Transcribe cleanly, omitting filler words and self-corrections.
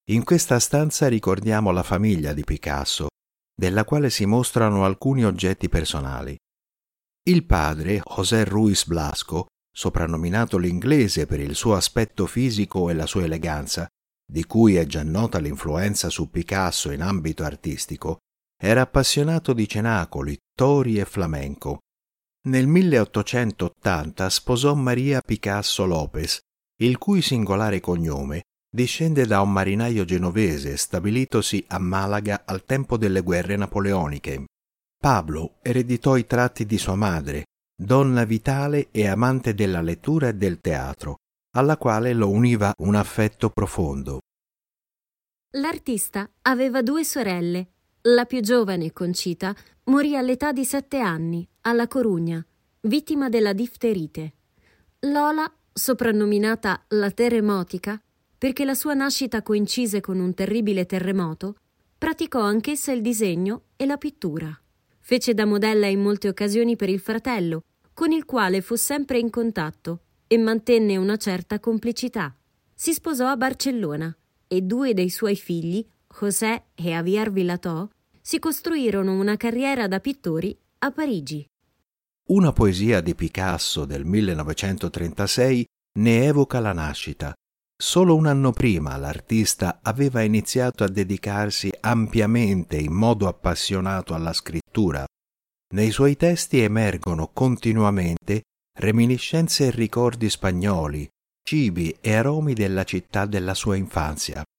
In questa stanza ricordiamo la famiglia di Picasso, della quale si mostrano alcuni oggetti personali. Il padre, José Ruiz Blasco, soprannominato l'inglese per il suo aspetto fisico e la sua eleganza, di cui è già nota l'influenza su Picasso in ambito artistico, era appassionato di cenacoli, tori e flamenco. Nel 1880 sposò Maria Picasso López, il cui singolare cognome discende da un marinaio genovese stabilitosi a Malaga al tempo delle guerre napoleoniche. Pablo ereditò i tratti di sua madre, donna vitale e amante della lettura e del teatro, alla quale lo univa un affetto profondo. L'artista aveva 2 sorelle. La più giovane, Conchita, morì all'età di 7 anni, alla Corugna, vittima della difterite. Lola, soprannominata la Terremotica, perché la sua nascita coincise con un terribile terremoto, praticò anch'essa il disegno e la pittura. Fece da modella in molte occasioni per il fratello, con il quale fu sempre in contatto e mantenne una certa complicità. Si sposò a Barcellona e 2 dei suoi figli, José e Javier Vilatò, si costruirono una carriera da pittori a Parigi. Una poesia di Picasso del 1936 ne evoca la nascita. Solo un anno prima l'artista aveva iniziato a dedicarsi ampiamente in modo appassionato alla scrittura. Nei suoi testi emergono continuamente reminiscenze e ricordi spagnoli, cibi e aromi della città della sua infanzia.